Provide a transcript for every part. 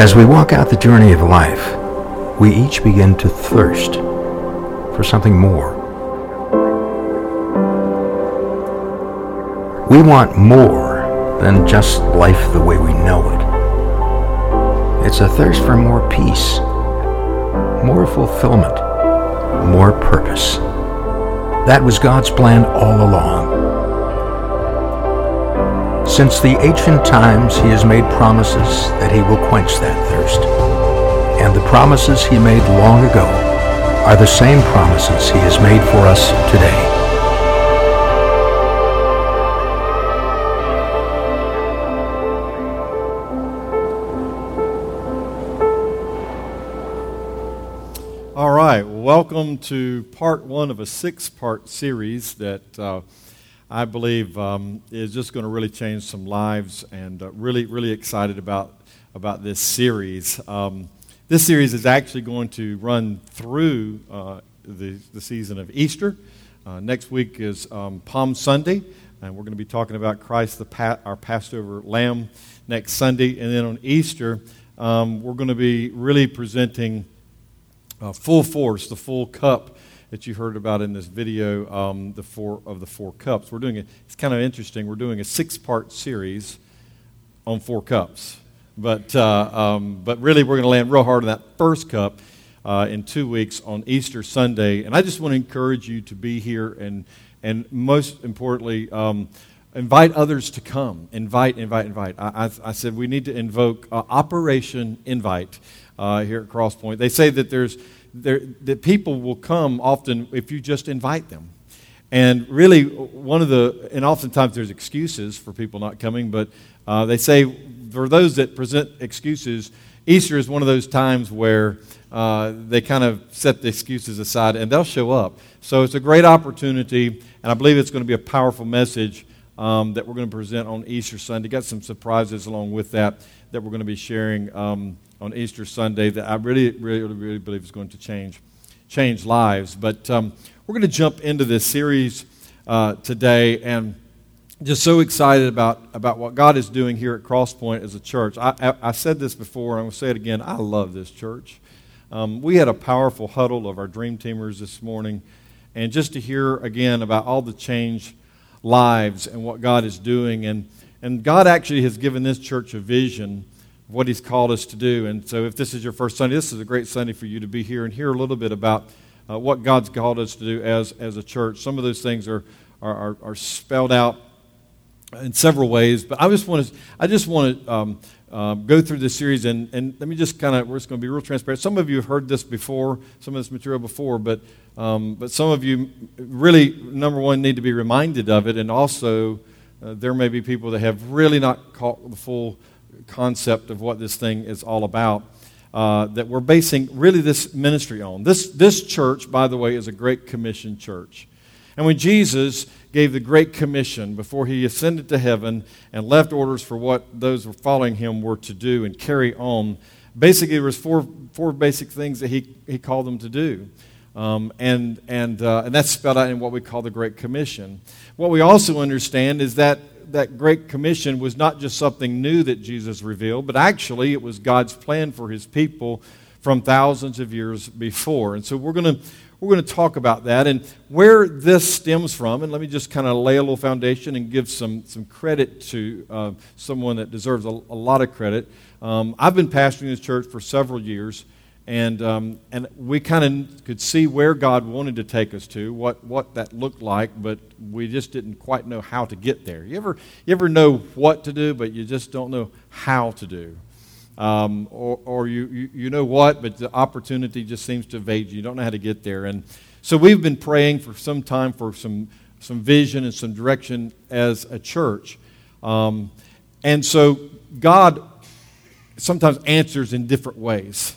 As we walk out the journey of life, we each begin to thirst for something more. We want more than just life the way we know it. It's a thirst for more peace, more fulfillment, more purpose. That was God's plan all along. Since the ancient times, He has made promises that He will quench that thirst. And the promises He made long ago are the same promises He has made for us today. All right, welcome to part one of a six-part series that I believe is just going to really change some lives, and really excited about this series. This series is actually going to run through the season of Easter. Next week is Palm Sunday, and we're going to be talking about Christ, our Passover Lamb, next Sunday. And then on Easter, we're going to be really presenting full force, the full cup that you heard about in this video, the four cups. We're doing it. It's kind of interesting. We're doing a six-part series on four cups, but really we're going to land real hard on that first cup in 2 weeks on Easter Sunday. And I just want to encourage you to be here and most importantly, invite others to come. Invite. I said we need to invoke Operation Invite here at Crosspoint. They say that that people will come often if you just invite them. And really, and oftentimes there's excuses for people not coming, but they say for those that present excuses, Easter is one of those times where they kind of set the excuses aside and they'll show up. So it's a great opportunity, and I believe it's going to be a powerful message that we're going to present on Easter Sunday. Got some surprises along with that we're going to be sharing on Easter Sunday that I really believe is going to change lives. But we're going to jump into this series today, and just so excited about what God is doing here at Crosspoint as a church. I said this before, and I'm going to say it again. I love this church. We had a powerful huddle of our Dream Teamers this morning, and just to hear again about all the changed lives and what God is doing. And God actually has given this church a vision of what He's called us to do. And so if this is your first Sunday, this is a great Sunday for you to be here and hear a little bit about what God's called us to do as a church. Some of those things are spelled out in several ways, but I just want to go through this series and let me just we're just going to be real transparent. Some of you have heard this before, some of this material before, but some of you really, number one, need to be reminded of it, and also there may be people that have really not caught the full concept of what this thing is all about, that we're basing really this ministry on. This church, by the way, is a Great Commission church. And when Jesus gave the Great Commission before He ascended to heaven and left orders for what those who were following Him were to do and carry on, basically there was four basic things that He called them to do. And that's spelled out in what we call the Great Commission. What we also understand is that Great Commission was not just something new that Jesus revealed, but actually it was God's plan for His people from thousands of years before. And so we're going to talk about that and where this stems from. And let me just kind of lay a little foundation and give some credit to someone that deserves a lot of credit. I've been pastoring this church for several years, and we kind of could see where God wanted to take us to, what that looked like, but we just didn't quite know how to get there. You ever know what to do, but you just don't know how to do? Or you know what, but the opportunity just seems to evade you. You don't know how to get there. And so we've been praying for some time for some vision and some direction as a church. And so God sometimes answers in different ways,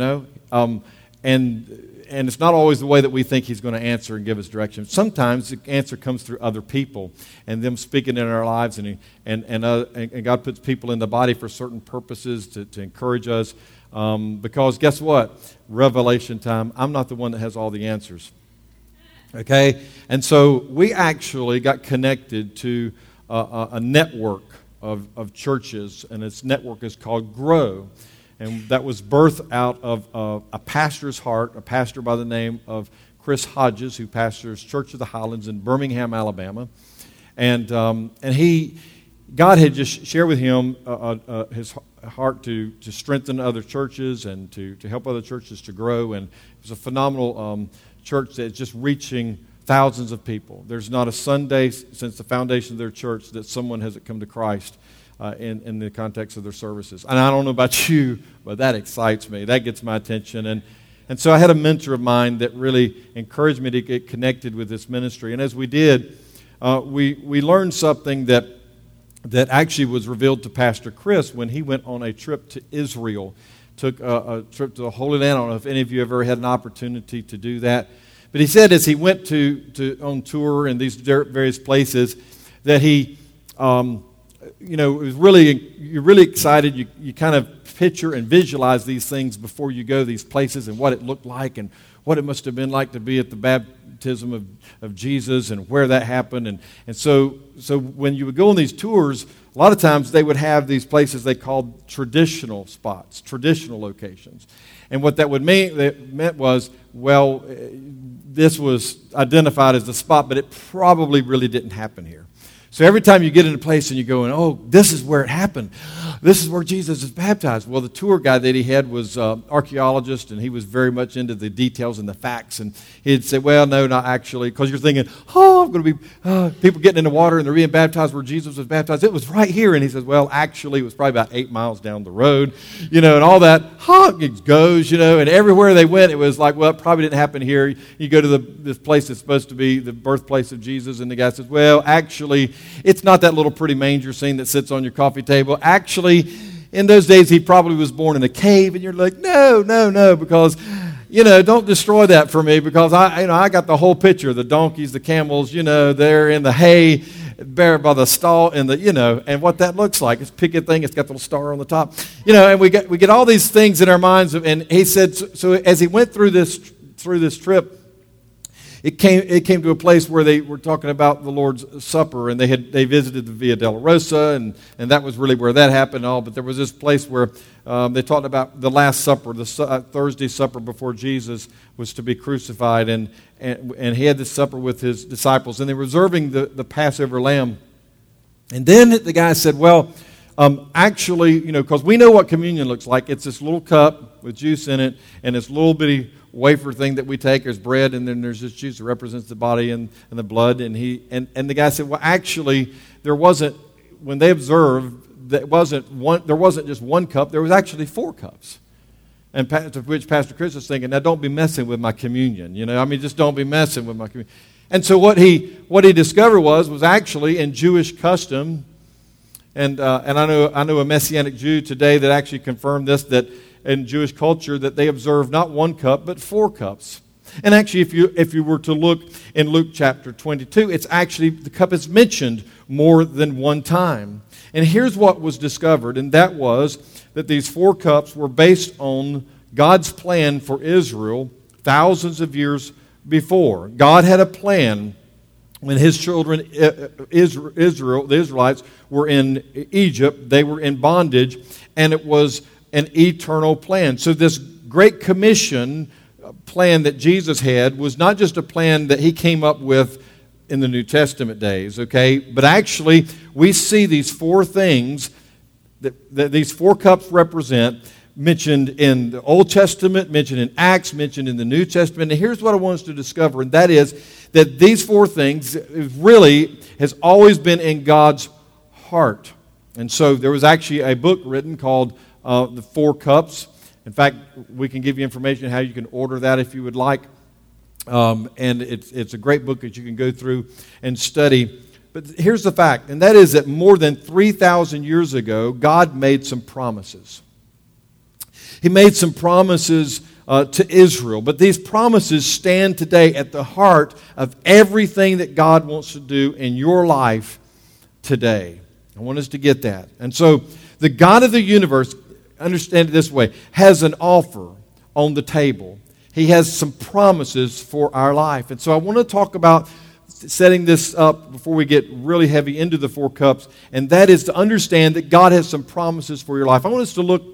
and it's not always the way that we think He's going to answer and give us direction. Sometimes the answer comes through other people and them speaking in our lives, and God puts people in the body for certain purposes to encourage us. Because guess what? Revelation time. I'm not the one that has all the answers. Okay? And so we actually got connected to a network of churches, and its network is called Grow. And that was birthed out of a pastor's heart, a pastor by the name of Chris Hodges, who pastors Church of the Highlands in Birmingham, Alabama. And God had just shared with him his heart to strengthen other churches and to help other churches to grow. And it was a phenomenal church that's just reaching thousands of people. There's not a Sunday since the foundation of their church that someone hasn't come to Christ in the context of their services. And I don't know about you, but that excites me. That gets my attention. And so I had a mentor of mine that really encouraged me to get connected with this ministry. And as we did, we learned something that actually was revealed to Pastor Chris when he went on a trip to Israel. Took a trip to the Holy Land. I don't know if any of you ever had an opportunity to do that. But he said as he went on tour in these various places that he, was you're really excited. You kind of picture and visualize these things before you go to these places and what it looked like and what it must have been like to be at the baptism of Jesus and where that happened. And so when you would go on these tours, a lot of times they would have these places they called traditional spots, traditional locations. And what that meant was, well, this was identified as the spot, but it probably really didn't happen here. So every time you get in a place and you're going, oh, this is where it happened. This is where Jesus is baptized. Well, the tour guide that he had was an archaeologist, and he was very much into the details and the facts. And he'd say, well, no, not actually, because you're thinking, oh, I'm going to be people getting in the water and they're being baptized where Jesus was baptized. It was right here. And he says, well, actually, it was probably about 8 miles down the road, and all that. It goes, and everywhere they went, it was like, well, it probably didn't happen here. You go to this place that's supposed to be the birthplace of Jesus, and the guy says, well, actually, it's not that little pretty manger scene that sits on your coffee table. Actually, in those days, he probably was born in a cave, and you're like, no, because, don't destroy that for me, because I got the whole picture. The donkeys, the camels, they're in the hay, buried by the stall, and and what that looks like. It's a picket thing. It's got the little star on the top, and we get all these things in our minds. And he said, so as he went through this trip, it came to a place where they were talking about the Lord's Supper, and they visited the Via Dolorosa, and that was really where that happened and all. But there was this place where they talked about the Last Supper, the Thursday supper before Jesus was to be crucified, and he had this supper with his disciples, and they were observing the Passover lamb. And then the guy said, well, actually, because we know what communion looks like. It's this little cup with juice in it, and this little bitty wafer thing that we take. There's bread, and then there's this juice that represents the body and the blood. And the guy said, well, actually, there wasn't, when they observed, there wasn't just one cup. There was actually 4 cups. And to which Pastor Chris was thinking, now don't be messing with my communion. Just don't be messing with my communion. And so what he discovered was actually in Jewish custom, and I know a Messianic Jew today that actually confirmed this, that in Jewish culture that they observe not 1 cup but 4 cups. And actually, if you were to look in Luke chapter 22, it's actually the cup is mentioned more than one time. And here's what was discovered, and that was that these 4 cups were based on God's plan for Israel thousands of years before. God had a plan when his children, Israel, the Israelites, were in Egypt. They were in bondage, and it was an eternal plan. So this Great Commission plan that Jesus had was not just a plan that he came up with in the New Testament days, okay? But actually, we see these 4 things that these 4 cups represent mentioned in the Old Testament, mentioned in Acts, mentioned in the New Testament. And here's what I want us to discover, and that is that these 4 things really has always been in God's heart. And so there was actually a book written called The 4 Cups. In fact, we can give you information how you can order that if you would like. And it's a great book that you can go through and study. But here's the fact, and that is that more than 3,000 years ago, God made some promises. He made some promises to Israel. But these promises stand today at the heart of everything that God wants to do in your life today. I want us to get that. And so the God of the universe, understand it this way, has an offer on the table. He has some promises for our life. And so I want to talk about setting this up before we get really heavy into the four cups, and that is to understand that God has some promises for your life. I want us to look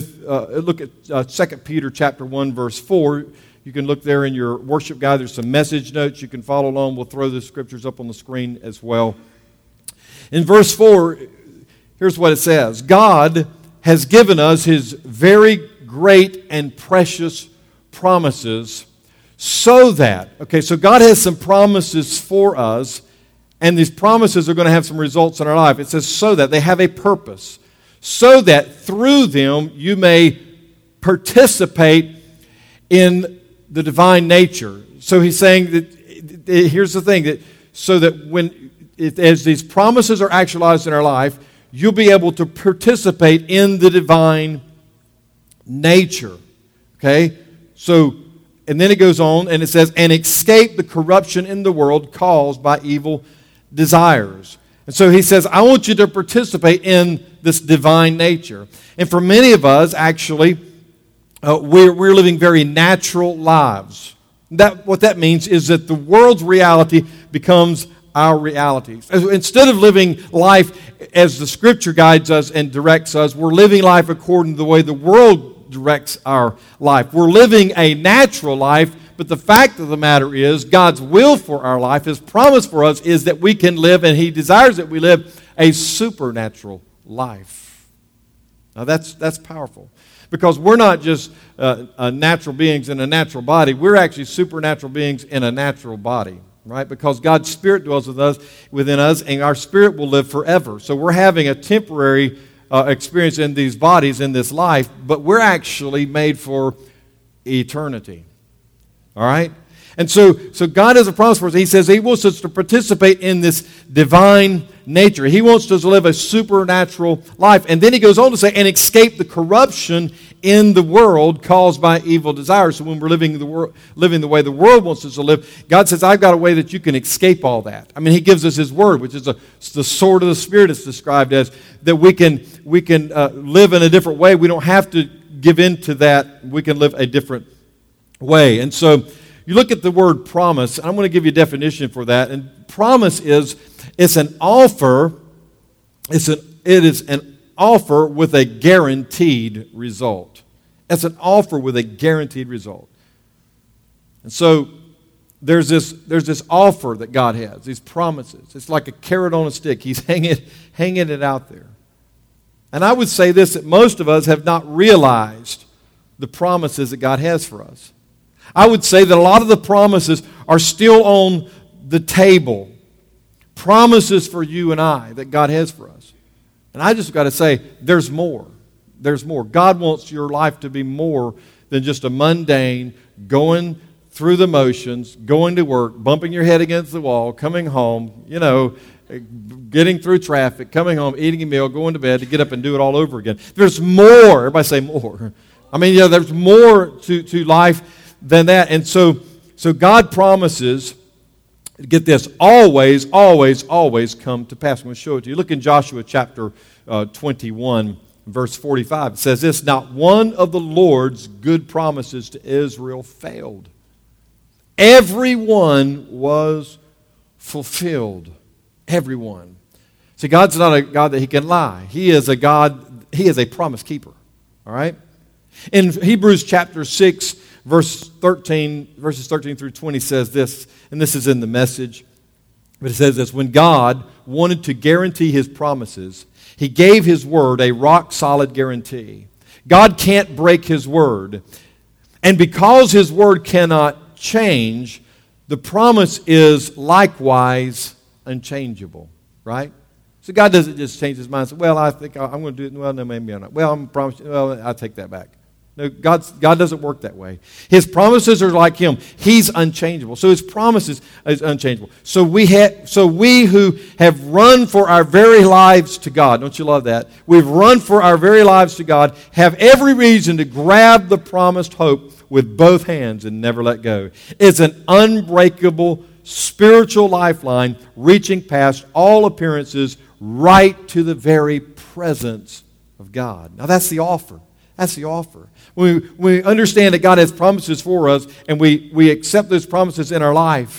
at 2 Peter chapter 1, verse 4. You can look there in your worship guide. There's some message notes. You can follow along. We'll throw the scriptures up on the screen as well. In verse 4, here's what it says. God has given us His very great and precious promises so that, so God has some promises for us, and these promises are going to have some results in our life. It says so that, they have a purpose, so that through them you may participate in the divine nature. So he's saying that, here's the thing, that so that as these promises are actualized in our life, you'll be able to participate in the divine nature. Okay? So, and then it goes on and it says, and escape the corruption in the world caused by evil desires. And so he says, I want you to participate in this divine nature. And for many of us, actually, we're living very natural lives. What that means is that the world's reality becomes our reality. Instead of living life as the Scripture guides us and directs us, we're living life according to the way the world directs our life. We're living a natural life, but the fact of the matter is God's will for our life, His promise for us is that we can live, and He desires that we live, a supernatural life. Now that's powerful, because we're not just natural beings in a natural body. We're actually supernatural beings in a natural body, right? Because God's Spirit dwells within us, and our spirit will live forever. So we're having a temporary experience in these bodies, in this life, but we're actually made for eternity. All right? And so God has a promise for us. He says He wants us to participate in this divine nature. He wants us to live a supernatural life. And then He goes on to say, and escape the corruption in the world caused by evil desires. So when we're living the way the world wants us to live, God says, I've got a way that you can escape all that. I mean, He gives us His Word, which is the sword of the Spirit, it's described as, that we can live in a different way. We don't have to give in to that. We can live a different way. And so you look at the word promise, and I'm going to give you a definition for that. And promise it's an offer. It is an offer with a guaranteed result. It's an offer with a guaranteed result. And so there's this offer that God has, these promises. It's like a carrot on a stick. He's hanging it out there. And I would say this, that most of us have not realized the promises that God has for us. I would say that a lot of the promises are still on the table. Promises for you and I that God has for us. And I just got to say, there's more. There's more. God wants your life to be more than just a mundane, going through the motions, going to work, bumping your head against the wall, coming home, getting through traffic, coming home, eating a meal, going to bed, to get up and do it all over again. There's more. Everybody say more. I mean, there's more to life than that. And so God promises, get this, always, always, always come to pass. I'm going to show it to you. Look in Joshua chapter 21, verse 45. It says this, not one of the Lord's good promises to Israel failed. Every one was fulfilled. Every one. See, God's not a God that He can lie. He is a God, He is a promise keeper. All right? In Hebrews chapter 6, verses 13 through 20 says this, and this is in the Message, but it says this, when God wanted to guarantee His promises, He gave His word a rock-solid guarantee. God can't break His word. And because His word cannot change, the promise is likewise unchangeable, right? So God doesn't just change His mind and say, well, I think I'm going to do it. Well, no, maybe I'm not. Well, I'm promising. Well, I'll take that back. No, God doesn't work that way. His promises are like Him. He's unchangeable. So His promises is unchangeable. So we who have run for our very lives to God, don't you love that? We've run for our very lives to God, have every reason to grab the promised hope with both hands and never let go. It's an unbreakable spiritual lifeline reaching past all appearances right to the very presence of God. Now that's the offer. That's the offer. When we understand that God has promises for us and we accept those promises in our life,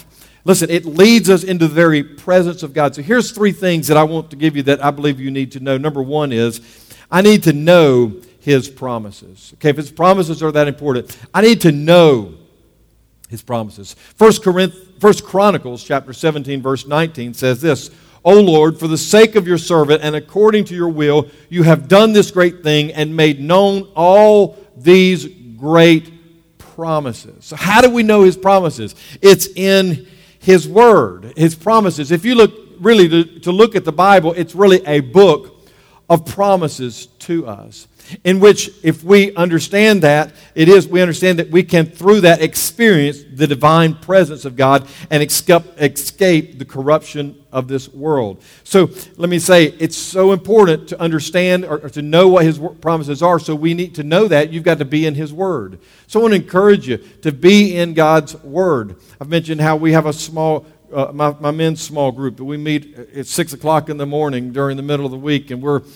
Listen, it leads us into the very presence of God. So here's 3 things that I want to give you that I believe you need to know. Number 1 is, I need to know His promises. Okay, if His promises are that important, I need to know His promises. 1 Chronicles chapter 17, verse 19 says this, O Lord, for the sake of your servant and according to your will, you have done this great thing and made known all these great promises. So how do we know His promises? It's in His Word, His promises. If you look really to look at the Bible, it's really a book of promises to us, in which if we understand that, we understand that we can, through that, experience the divine presence of God and escape the corruption of this world. So let me say, it's so important to understand or to know what His promises are, so we need to know that. You've got to be in His Word. So I want to encourage you to be in God's Word. I've mentioned how we have a small my men's small group that we meet at 6 o'clock in the morning during the middle of the week, and we're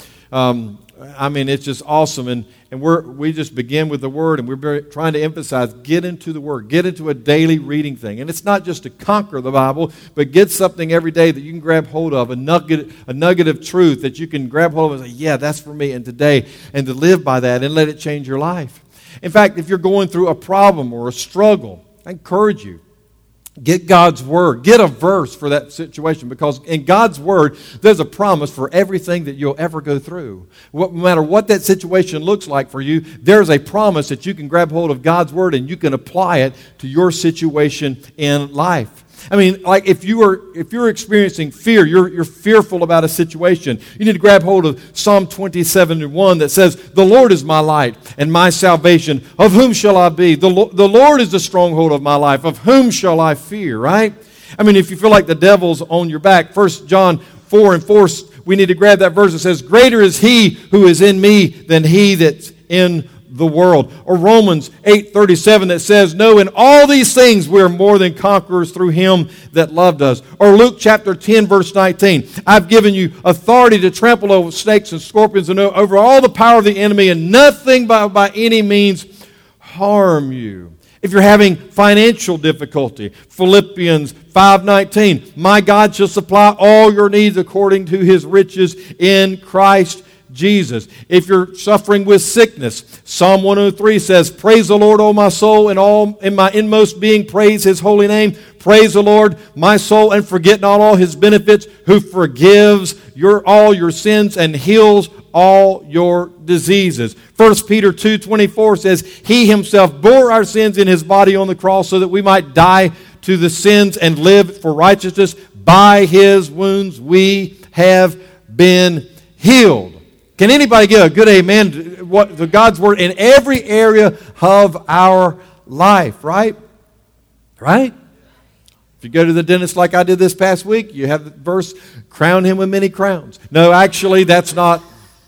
it's just awesome, and we just begin with the Word, and we're trying to emphasize, get into the Word, get into a daily reading thing. And it's not just to conquer the Bible, but get something every day that you can grab hold of, a nugget of truth that you can grab hold of and say, yeah, that's for me, and today, and to live by that and let it change your life. In fact, if you're going through a problem or a struggle, I encourage you, get God's Word. Get a verse for that situation, because in God's Word, there's a promise for everything that you'll ever go through. No matter what that situation looks like for you, there's a promise that you can grab hold of God's Word and you can apply it to your situation in life. I mean, like if you're experiencing fear, you're fearful about a situation, you need to grab hold of Psalm 27:1 that says, the Lord is my light and my salvation. Of whom shall I be? The Lord is the stronghold of my life. Of whom shall I fear, right? I mean, if you feel like the devil's on your back, 1 John 4:4, we need to grab that verse that says, greater is He who is in me than he that's in the world. Or Romans 8:37 that says, no, in all these things we are more than conquerors through Him that loved us. Or Luke chapter 10 verse 19, I've given you authority to trample over snakes and scorpions and over all the power of the enemy, and nothing by any means harm you. If you're having financial difficulty, Philippians 5:19, my God shall supply all your needs according to His riches in Christ Jesus. If you're suffering with sickness, Psalm 103 says, praise the Lord, O my soul, and all in my inmost being, praise His holy name. Praise the Lord, my soul, and forget not all His benefits, who forgives all your sins and heals all your diseases. 1 Peter 2:24 says, He Himself bore our sins in His body on the cross so that we might die to the sins and live for righteousness. By His wounds we have been healed. Can anybody give a good amen to God's Word in every area of our life, right? Right? If you go to the dentist like I did this past week, you have the verse, crown him with many crowns. No, actually, that's not,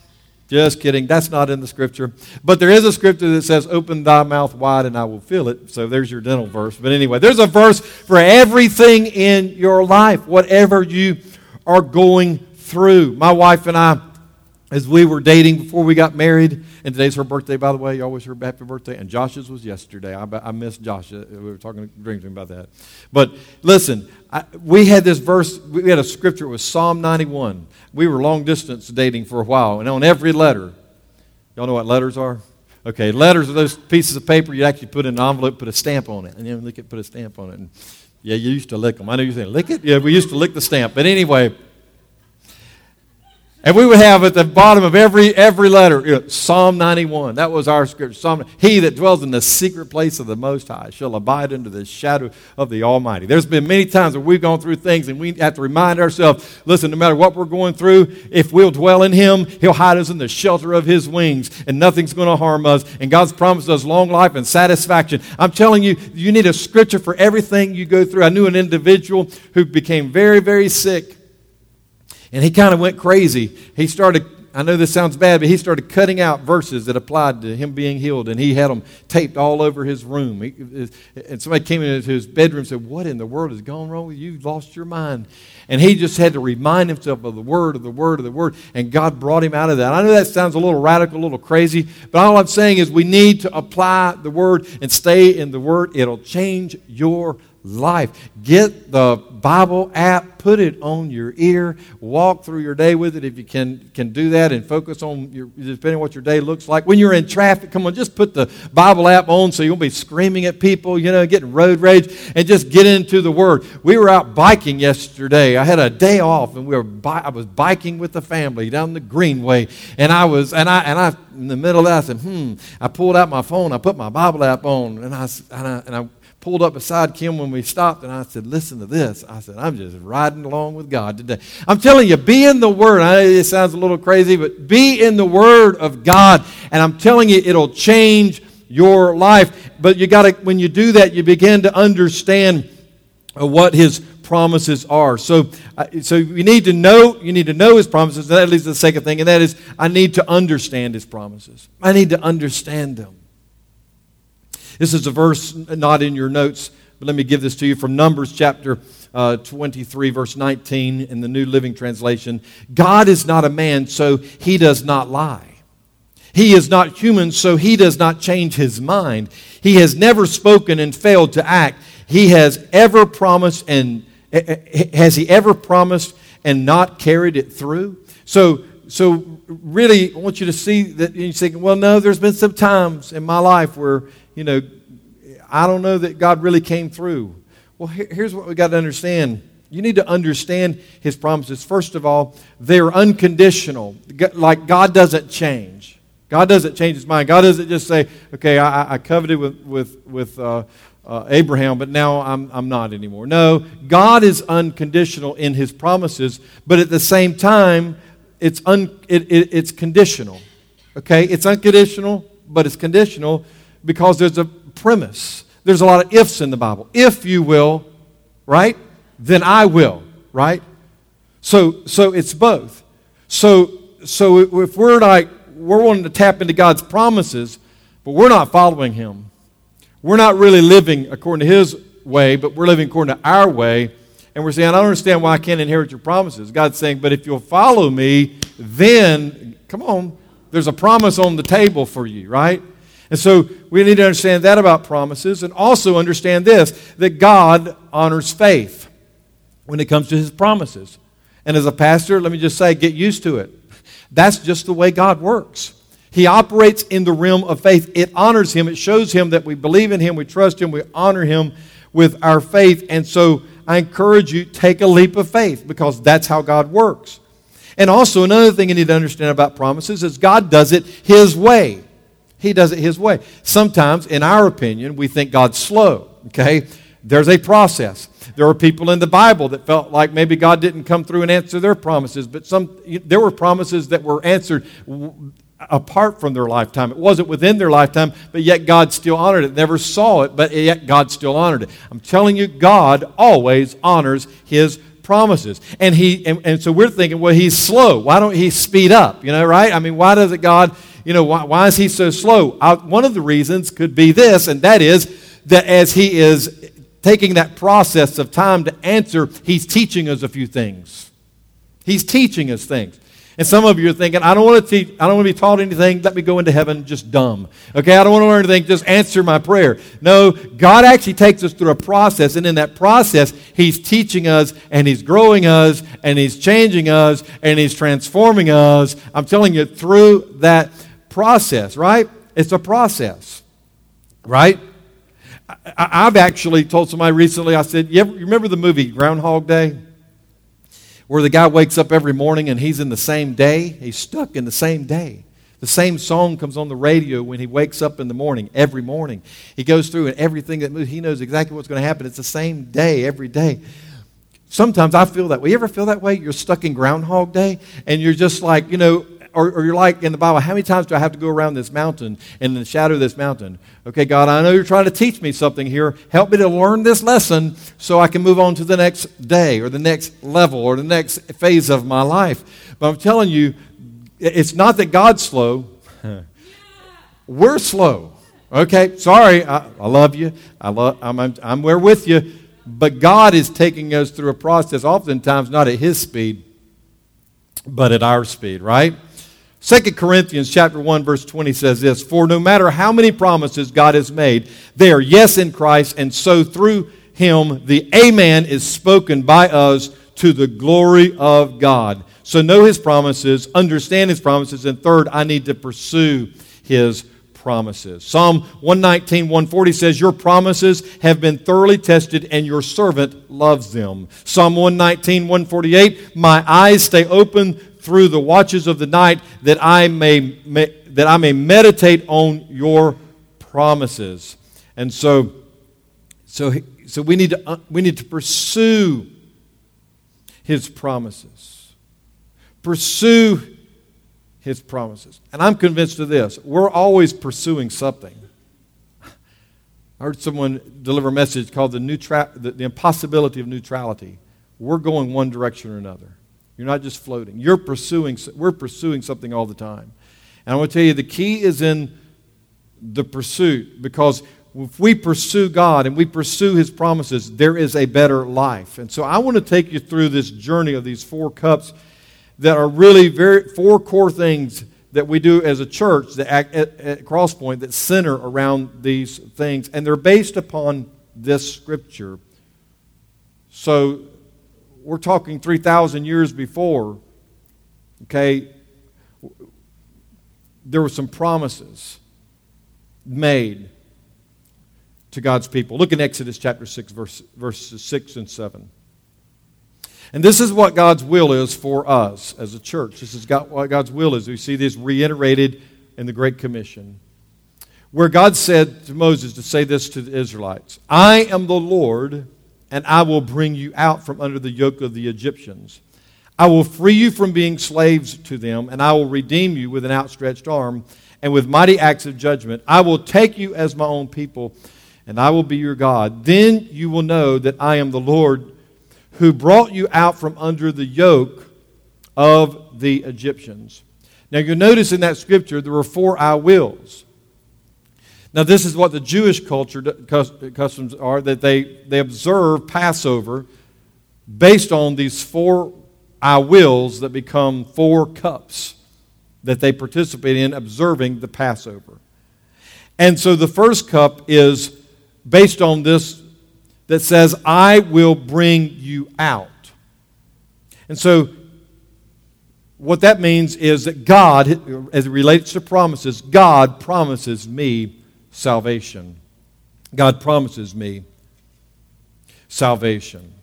just kidding, that's not in the Scripture. But there is a Scripture that says, open thy mouth wide and I will fill it. So there's your dental verse. But anyway, there's a verse for everything in your life, whatever you are going through. My wife and I, as we were dating before we got married, and today's her birthday, by the way. You always heard happy birthday. And Josh's was yesterday. I missed Josh. We were drinking about that. But listen, we had this verse. We had a scripture. It was Psalm 91. We were long distance dating for a while. And on every letter, y'all know what letters are? Okay, letters are those pieces of paper you actually put in an envelope, put a stamp on it. And then lick it, put a stamp on it. And yeah, you used to lick them. I know you're saying, lick it? Yeah, we used to lick the stamp. But anyway, and we would have at the bottom of every letter, Psalm 91. That was our scripture. He that dwells in the secret place of the Most High shall abide under the shadow of the Almighty. There's been many times where we've gone through things and we have to remind ourselves, listen, no matter what we're going through, if we'll dwell in Him, He'll hide us in the shelter of His wings, and nothing's going to harm us. And God's promised us long life and satisfaction. I'm telling you, you need a scripture for everything you go through. I knew an individual who became very, very sick. And he kind of went crazy. He started, I know this sounds bad, but he started cutting out verses that applied to him being healed. And he had them taped all over his room. And somebody came into his bedroom and said, what in the world has gone wrong with you? You've lost your mind. And he just had to remind himself of the Word, of the Word, of the Word. And God brought him out of that. I know that sounds a little radical, a little crazy. But all I'm saying is we need to apply the Word and stay in the Word. It'll change your life. Get the Bible app, put it on your ear, walk through your day with it if you can do that, and focus on depending on what your day looks like. When you're in traffic, come on, just put the Bible app on so you won't be screaming at people, getting road rage, and just get into the Word. We were out biking yesterday. I had a day off, and I was biking with the family down the Greenway, and I in the middle of that, I said, I pulled out my phone, I put my Bible app on, and I pulled up beside Kim when we stopped, and I said, listen to this. I said, I'm just riding along with God today. I'm telling you, be in the Word. I know it sounds a little crazy, but be in the Word of God, and I'm telling you, it'll change your life. But when you do that, you begin to understand what His promises are. So you need to know His promises, and that leads to the second thing, and that is, I need to understand His promises. I need to understand them. This is a verse not in your notes, but let me give this to you from Numbers chapter 23, verse 19 in the New Living Translation. God is not a man, so He does not lie. He is not human, so He does not change His mind. He has never spoken and failed to act. He has ever promised and has He ever promised and not carried it through? So really, I want you to see that you're thinking, well, no, there's been some times in my life where, I don't know that God really came through. Well, here's what we got to understand. You need to understand His promises. First of all, they're unconditional. Like God doesn't change. God doesn't change His mind. God doesn't just say, okay, I coveted with Abraham, but now I'm not anymore. No, God is unconditional in His promises, but at the same time, it's conditional. Okay, it's unconditional, but it's conditional because there's a premise. There's a lot of ifs in the Bible. If you will, right, then I will, right? So it's both. So if we're wanting to tap into God's promises, but we're not following Him, we're not really living according to His way, but we're living according to our way, and we're saying, I don't understand why I can't inherit your promises. God's saying, but if you'll follow me, then, come on, there's a promise on the table for you, right? And so we need to understand that about promises, and also understand this, that God honors faith when it comes to His promises. And as a pastor, let me just say, get used to it. That's just the way God works. He operates in the realm of faith. It honors Him. It shows Him that we believe in Him, we trust Him, we honor Him with our faith. And so I encourage you, take a leap of faith, because that's how God works. And also another thing you need to understand about promises is God does it His way. He does it His way. Sometimes, in our opinion, we think God's slow, okay? There's a process. There are people in the Bible that felt like maybe God didn't come through and answer their promises, but there were promises that were answered apart from their lifetime. It wasn't within their lifetime, but yet God still honored it. Never saw it, but yet God still honored it. I'm telling you, God always honors His promises. And so we're thinking, well, He's slow. Why don't He speed up? Right? I mean, why doesn't God, why is He so slow? One of the reasons could be this, and that is that as He is taking that process of time to answer, He's teaching us a few things. He's teaching us things. And some of you are thinking, I don't want to be taught anything. Let me go into heaven just dumb. Okay, I don't want to learn anything. Just answer my prayer. No, God actually takes us through a process, and in that process, He's teaching us, and He's growing us, and He's changing us, and He's transforming us. I'm telling you, through that process, right? It's a process, right? I've actually told somebody recently, I said, you remember the movie Groundhog Day? Where the guy wakes up every morning and he's in the same day. He's stuck in the same day. The same song comes on the radio when he wakes up in the morning, every morning. He goes through and everything that moves, he knows exactly what's going to happen. It's the same day every day. Sometimes I feel that way. You ever feel that way? You're stuck in Groundhog Day and you're just like, or you're like in the Bible, how many times do I have to go around this mountain and in the shadow of this mountain? Okay, God, I know you're trying to teach me something here. Help me to learn this lesson so I can move on to the next day or the next level or the next phase of my life. But I'm telling you, it's not that God's slow. We're slow. Okay, sorry, I love you. I'm there with you. But God is taking us through a process, oftentimes not at His speed, but at our speed, right? 2 Corinthians chapter 1, verse 20 says this, "For no matter how many promises God has made, they are yes in Christ, and so through him, the amen is spoken by us to the glory of God. So know his promises, understand his promises, and third, I need to pursue his promises. Psalm 119, 140 says, your promises have been thoroughly tested and your servant loves them. Psalm 119, 148, my eyes stay open through the watches of the night that I may meditate on your promises. And so we need to pursue his promises. Pursue his promises. And I'm convinced of this. We're always pursuing something. I heard someone deliver a message called the impossibility of neutrality. We're going one direction or another. You're not just floating. We're pursuing something all the time. And I want to tell you, the key is in the pursuit, because if we pursue God and we pursue his promises, there is a better life. And so I want to take you through this journey of these 4 cups that are really 4 core things that we do as a church that at Crosspoint that center around these things. And they're based upon this scripture. So we're talking 3,000 years before, okay, there were some promises made to God's people. Look in Exodus chapter 6, verses 6 and 7. And this is what God's will is for us as a church. This is what God's will is. We see this reiterated in the Great Commission, where God said to Moses to say this to the Israelites, I am the Lord, and I will bring you out from under the yoke of the Egyptians. I will free you from being slaves to them, and I will redeem you with an outstretched arm and with mighty acts of judgment. I will take you as my own people, and I will be your God. Then you will know that I am the Lord who brought you out from under the yoke of the Egyptians. Now you'll notice in that scripture there were 4 I wills. Now this is what the Jewish culture customs are, that they observe Passover based on these 4 I wills that become 4 cups that they participate in observing the Passover. And so the first cup is based on this that says, I will bring you out. And so what that means is that God, as it relates to promises, God promises me salvation. God promises me salvation.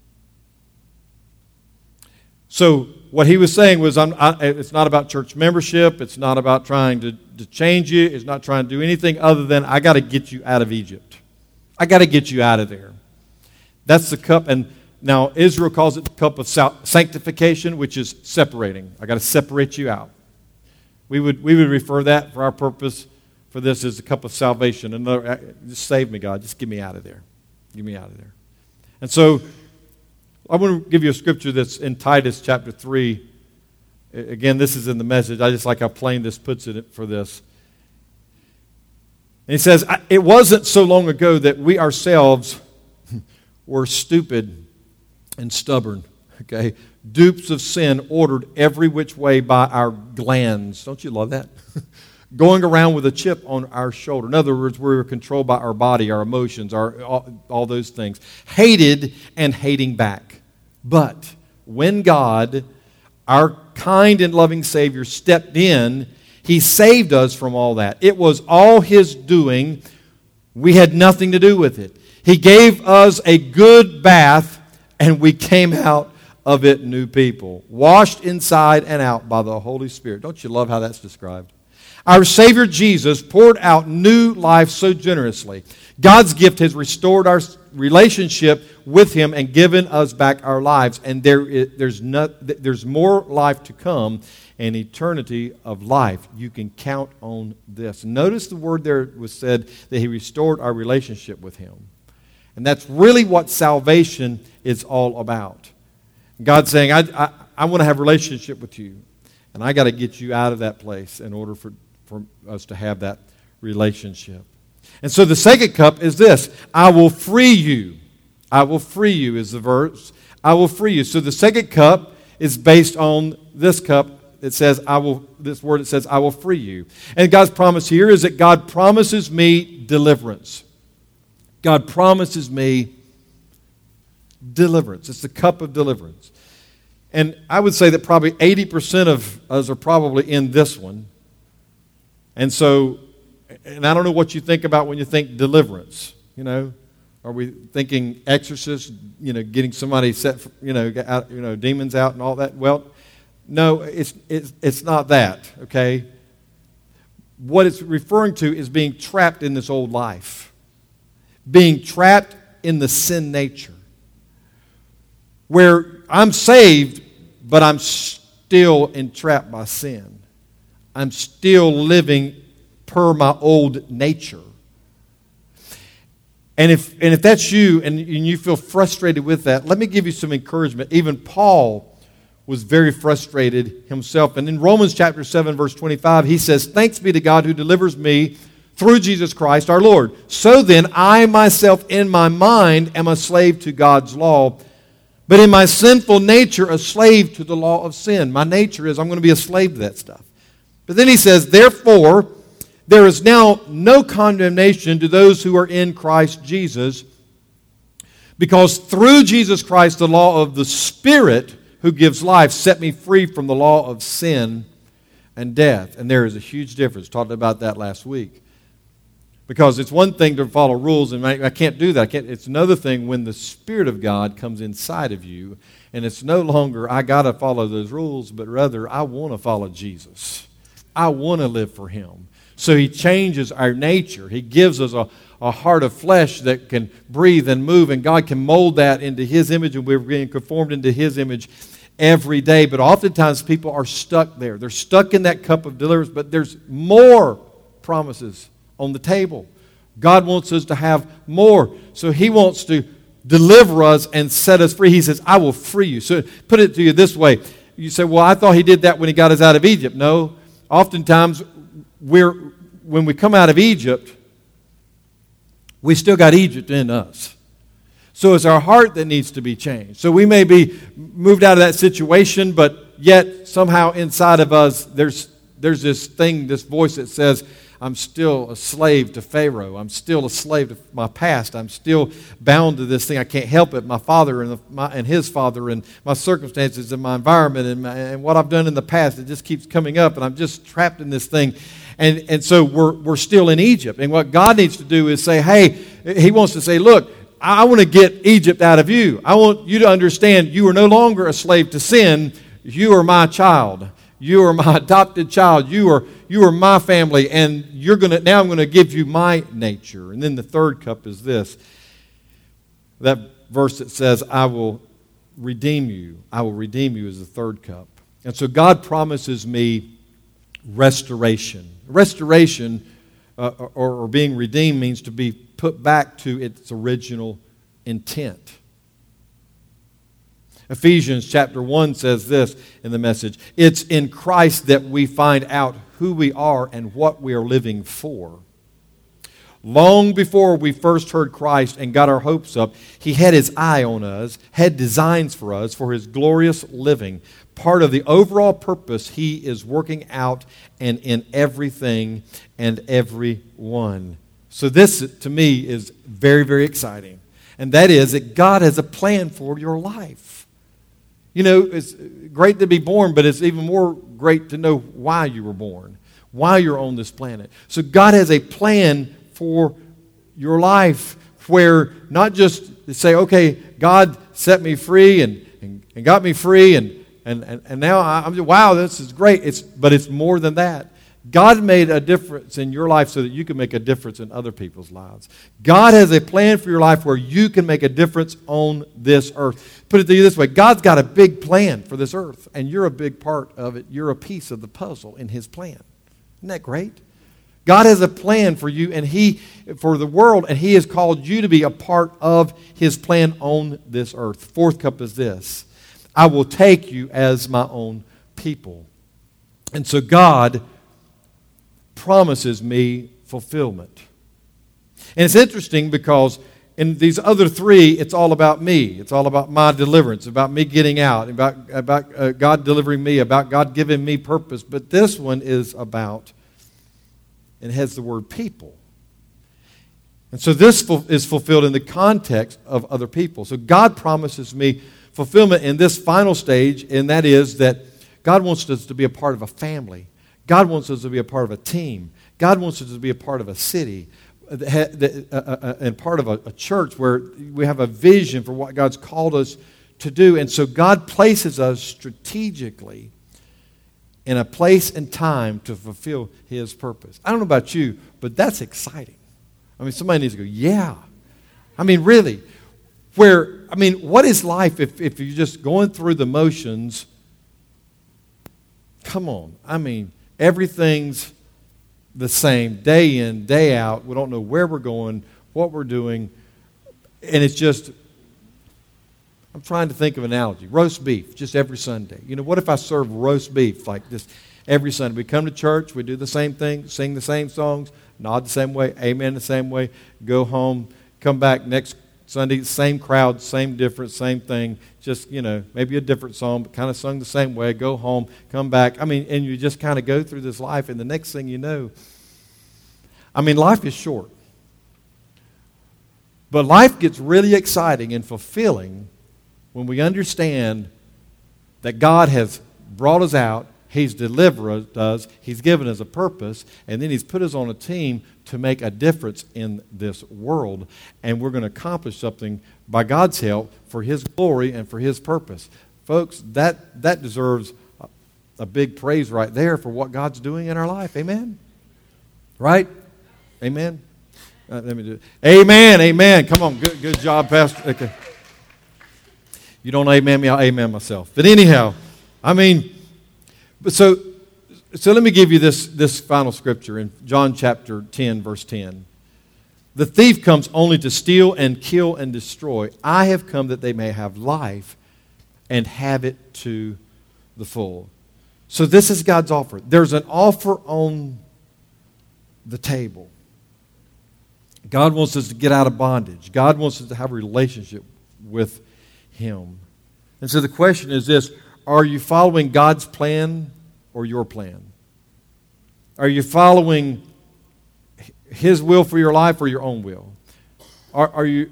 So what he was saying was, it's not about church membership. It's not about trying to change you. It's not trying to do anything other than, I got to get you out of Egypt. I got to get you out of there. That's the cup. And now Israel calls it the cup of sanctification, which is separating. I got to separate you out. We would refer that for our purpose for this as the cup of salvation. Another, just save me, God. Just get me out of there. Get me out of there. And so I want to give you a scripture that's in Titus chapter 3. Again, this is in the Message. I just like how plain this puts it for this. And he says, it wasn't so long ago that we ourselves were stupid and stubborn, okay? Dupes of sin, ordered every which way by our glands. Don't you love that? Going around with a chip on our shoulder. In other words, we were controlled by our body, our emotions, all those things. Hated and hating back. But when God, our kind and loving Savior, stepped in, he saved us from all that. It was all his doing. We had nothing to do with it. He gave us a good bath, and we came out of it new people, washed inside and out by the Holy Spirit. Don't you love how that's described? Our Savior Jesus poured out new life so generously. God's gift has restored our relationship with him and given us back our lives. And there's more life to come, an eternity of life. You can count on this. Notice the word there was said that he restored our relationship with him. And that's really what salvation is all about. God's saying, I want to have a relationship with you. And I got to get you out of that place in order for us to have that relationship. And so the second cup is this. I will free you. I will free you is the verse. I will free you. So the second cup is based on this cup. It says, this word, it says, I will free you. And God's promise here is that God promises me deliverance. God promises me Deliverance. It's the cup of deliverance. And I would say that probably 80% of us are probably in this one. And so, and I don't know what you think about when you think deliverance, you know. Are we thinking exorcist, you know, getting somebody set, out, demons out and all that? Well, no, it's not that, okay? What it's referring to is being trapped in this old life. Being trapped in the sin nature. Where I'm saved, but I'm still entrapped by sin. I'm still living per my old nature. And if that's you and you feel frustrated with that, let me give you some encouragement. Even Paul was very frustrated himself. And in Romans chapter 7, verse 25, he says, "Thanks be to God who delivers me through Jesus Christ our Lord. So then, I myself in my mind am a slave to God's law, but in my sinful nature a slave to the law of sin." My nature is I'm going to be a slave to that stuff. But then he says, "Therefore, there is now no condemnation to those who are in Christ Jesus, because through Jesus Christ the law of the Spirit who gives life set me free from the law of sin and death." And there is a huge difference. Talked about that last week. Because it's one thing to follow rules, and I can't do that. It's another thing when the Spirit of God comes inside of you, and it's no longer, I got to follow those rules, but rather, I want to follow Jesus. I want to live for Him. So He changes our nature. He gives us a heart of flesh that can breathe and move, and God can mold that into His image, and we're being conformed into His image every day. But oftentimes people are stuck there. They're stuck in that cup of deliverance, but there's more promises on the table. God wants us to have more. So He wants to deliver us and set us free. He says, "I will free you." So put it to you this way. You say, "Well, I thought He did that when He got us out of Egypt." No. Oftentimes, when we come out of Egypt, we still got Egypt in us. So it's our heart that needs to be changed. So we may be moved out of that situation, but yet somehow inside of us, there's this thing, this voice that says, "I'm still a slave to Pharaoh. I'm still a slave to my past. I'm still bound to this thing. I can't help it. My father and his father and my circumstances and my environment and what I've done in the past, it just keeps coming up, and I'm just trapped in this thing." And so we're still in Egypt. And what God needs to do is say, hey, He wants to say, "Look, I want to get Egypt out of you. I want you to understand you are no longer a slave to sin. You are my child. You are my adopted child. You are my family, and now I'm going to give you my nature." And then the third cup is this. That verse that says, "I will redeem you." I will redeem you is the third cup. And so God promises me restoration. Restoration, or being redeemed, means to be put back to its original intent. Ephesians chapter 1 says this in the Message: "It's in Christ that we find out who we are and what we are living for." Long before we first heard Christ and got our hopes up, He had His eye on us, had designs for us for His glorious living. Part of the overall purpose He is working out and in everything and everyone. So this, to me, is very, very exciting. And that is that God has a plan for your life. You know, it's great to be born, but it's even more great to know why you were born, why you're on this planet. So God has a plan for your life where not just to say, "Okay, God set me free and got me free, and now I'm just, wow, this is great." But it's more than that. God made a difference in your life so that you can make a difference in other people's lives. God has a plan for your life where you can make a difference on this earth. Put it to you this way: God's got a big plan for this earth, and you're a big part of it. You're a piece of the puzzle in His plan. Isn't that great? God has a plan for you and for the world, and He has called you to be a part of His plan on this earth. Fourth cup is this: "I will take you as my own people." And so God promises me fulfillment. And it's interesting because in these other three, it's all about me. It's all about my deliverance, about me getting out, about God delivering me, about God giving me purpose. But this one is about, and has the word people. And so this is fulfilled in the context of other people. So God promises me fulfillment in this final stage, and that is that God wants us to be a part of a family. God wants us to be a part of a team. God wants us to be a part of a city and part of a church where we have a vision for what God's called us to do. And so God places us strategically in a place and time to fulfill His purpose. I don't know about you, but that's exciting. I mean, somebody needs to go, yeah. I mean, really. What is life if you're just going through the motions? Come on. I mean, everything's the same day in, day out. We don't know where we're going, what we're doing. And it's just, I'm trying to think of an analogy. Roast beef, just every Sunday. You know, what if I serve roast beef like this every Sunday? We come to church, we do the same thing, sing the same songs, nod the same way, amen the same way, go home, come back next Sunday, same crowd, same difference, same thing, just, you know, maybe a different song, but kind of sung the same way, go home, come back. I mean, and you just kind of go through this life, and the next thing you know, I mean, life is short. But life gets really exciting and fulfilling when we understand that God has brought us out, He's delivered us, He's given us a purpose, and then He's put us on a team to make a difference in this world. And we're going to accomplish something by God's help for His glory and for His purpose. Folks, that deserves a big praise right there for what God's doing in our life. Amen? Right? Amen? Let me do it. Amen, amen. Come on, good job, Pastor. Okay. You don't amen me, I'll amen myself. But anyhow, I mean, so let me give you this final scripture in John chapter 10, verse 10. The thief comes only to steal and kill and destroy. I have come that they may have life and have it to the full. So this is God's offer. There's an offer on the table. God wants us to get out of bondage. God wants us to have a relationship with Him. And so the question is this: are you following God's plan or your plan? Are you following His will for your life or your own will? Are you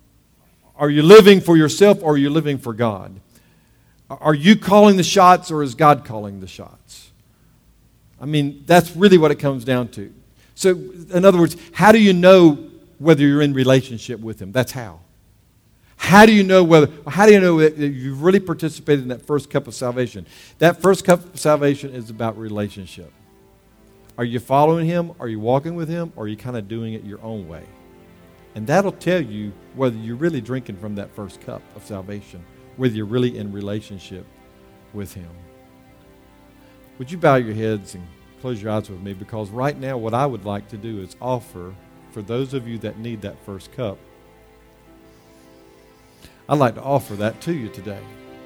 living for yourself or are you living for God? Are you calling the shots or is God calling the shots? I mean, that's really what it comes down to. So, in other words, how do you know whether you're in relationship with Him? That's how. How do you know that you've really participated in that first cup of salvation? That first cup of salvation is about relationship. Are you following Him? Are you walking with Him? Or are you kind of doing it your own way? And that'll tell you whether you're really drinking from that first cup of salvation, whether you're really in relationship with Him. Would you bow your heads and close your eyes with me? Because right now what I would like to do is offer, for those of you that need that first cup, I'd like to offer that to you today.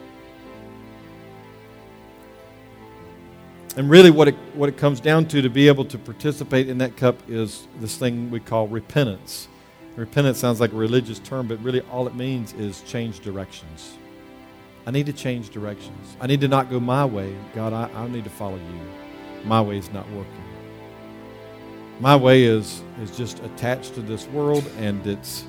And really what it comes down to be able to participate in that cup is this thing we call repentance. Repentance sounds like a religious term, but really all it means is change directions. I need to change directions. I need to not go my way. God, I need to follow you. My way is not working. My way is just attached to this world, and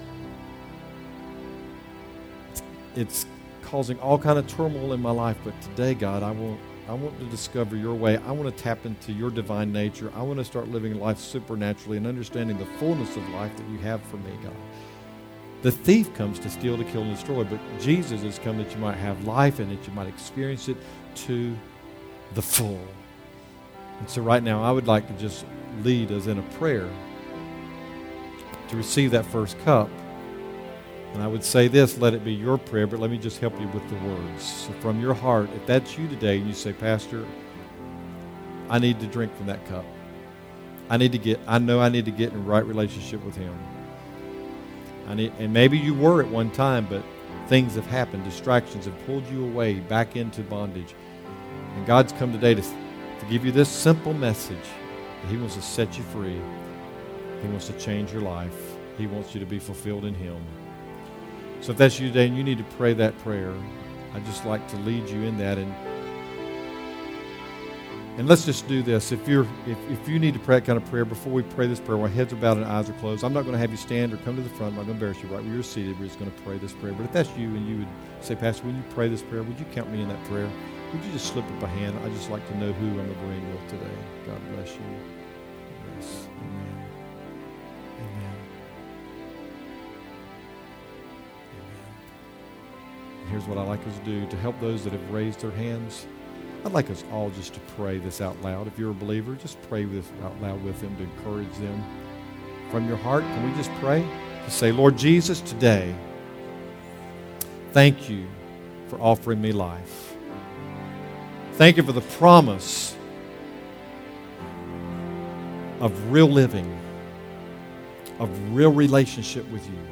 it's causing all kind of turmoil in my life. But today, God, I want to discover your way. I want to tap into your divine nature. I want to start living life supernaturally and understanding the fullness of life that you have for me, God. The thief comes to steal, to kill, and destroy, but Jesus has come that you might have life and that you might experience it to the full. And so right now, I would like to just lead us in a prayer to receive that first cup. And I would say this: let it be your prayer, but let me just help you with the words. So from your heart, if that's you today, and you say, Pastor, I need to drink from that cup. I know I need to get in a right relationship with Him. And maybe you were at one time, but things have happened. Distractions have pulled you away back into bondage. And God's come today to give you this simple message that He wants to set you free. He wants to change your life. He wants you to be fulfilled in Him. So if that's you today and you need to pray that prayer, I'd just like to lead you in that. And And let's just do this. If you need to pray that kind of prayer, before we pray this prayer, while heads are bowed and eyes are closed, I'm not going to have you stand or come to the front. I'm not going to embarrass you. Right where you're seated, we're just going to pray this prayer. But if that's you and you would say, Pastor, when you pray this prayer, would you count me in that prayer? Would you just slip up a hand? I'd just like to know who I'm agreeing with today. God bless you. Yes. Amen. Amen. Amen. Here's what I'd like us to do to help those that have raised their hands. I'd like us all just to pray this out loud. If you're a believer, just pray this out loud with them to encourage them. From your heart, can we just pray? Just say, Lord Jesus, today, thank you for offering me life. Thank you for the promise of real living, of real relationship with you.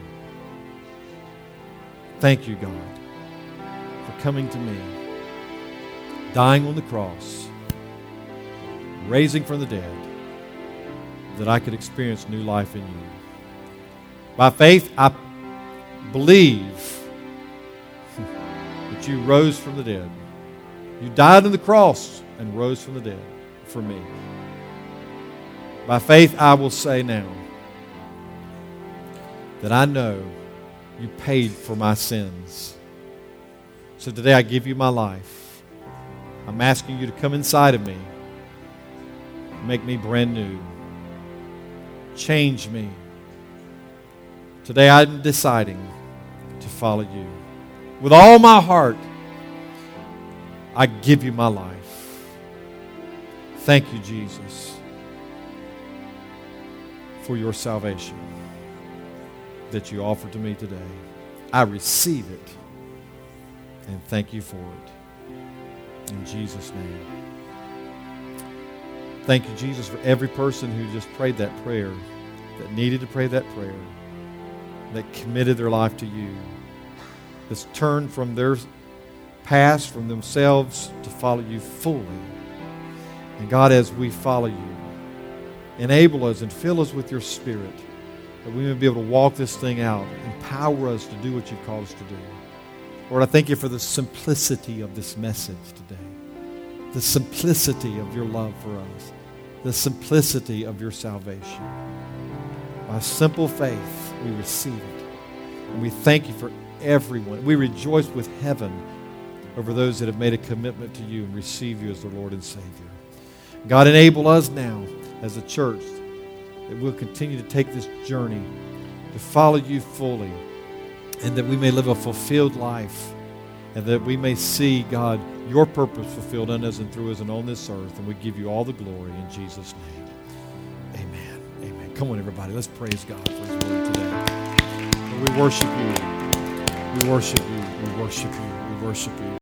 Thank you, God, for coming to me, dying on the cross, raising from the dead, that I could experience new life in you. By faith, I believe that you rose from the dead. You died on the cross and rose from the dead for me. By faith, I will say now that I know you paid for my sins. So today I give you my life. I'm asking you to come inside of me, make me brand new, change me. Today I'm deciding to follow you. With all my heart, I give you my life. Thank you, Jesus, for your salvation that you offered to me today. I receive it and thank you for it. In Jesus' name. Thank you, Jesus, for every person who just prayed that prayer, that needed to pray that prayer, that committed their life to you, that's turned from their past, from themselves, to follow you fully. And God, as we follow you, enable us and fill us with your Spirit, that we may be able to walk this thing out, empower us to do what you've called us to do. Lord, I thank you for the simplicity of this message today, the simplicity of your love for us, the simplicity of your salvation. By simple faith, we receive it. And we thank you for everyone. We rejoice with heaven over those that have made a commitment to you and receive you as their Lord and Savior. God, enable us now as a church that we'll continue to take this journey to follow you fully, and that we may live a fulfilled life, and that we may see, God, your purpose fulfilled in us and through us and on this earth. And we give you all the glory in Jesus' name. Amen. Amen. Come on, everybody. Let's praise God for his word today. We worship you. We worship you. We worship you. We worship you.